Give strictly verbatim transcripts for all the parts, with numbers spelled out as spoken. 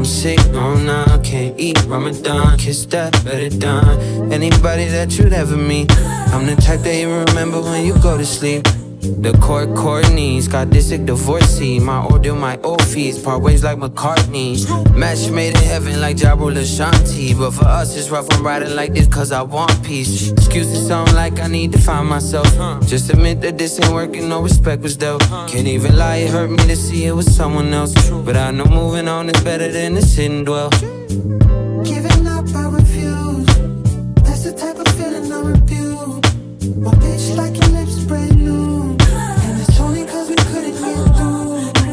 I'm sick, no, nah, can't eat Ramadan. Kiss that, better done anybody that you'd ever meet. I'm the type that you remember when you go to sleep. The court, court knees, got this sick divorcee. My ordeal, my old fees, part ways like McCartney. Match made in heaven like Ja Rule Ashanti. But for us it's rough, I'm riding like this cause I want peace. Excuses sound like I need to find myself. Just admit that this ain't working, no respect was dealt. Can't even lie, it hurt me to see it was someone else. But I know moving on is better than to sit and dwell. Giving up, I refuse. That's the type of feeling I rebuke. My bitch like your lips brand new. And it's only cause we couldn't get through.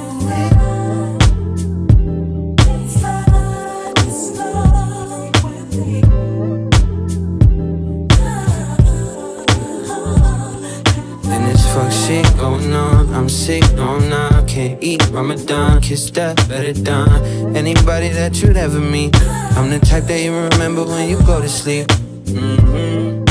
And this fuck shit going on. I'm sick, no I'm not, can't eat Ramadan. Kiss that, better done anybody that you'd ever meet. I'm the type that you remember when you go to sleep. Mm-hmm.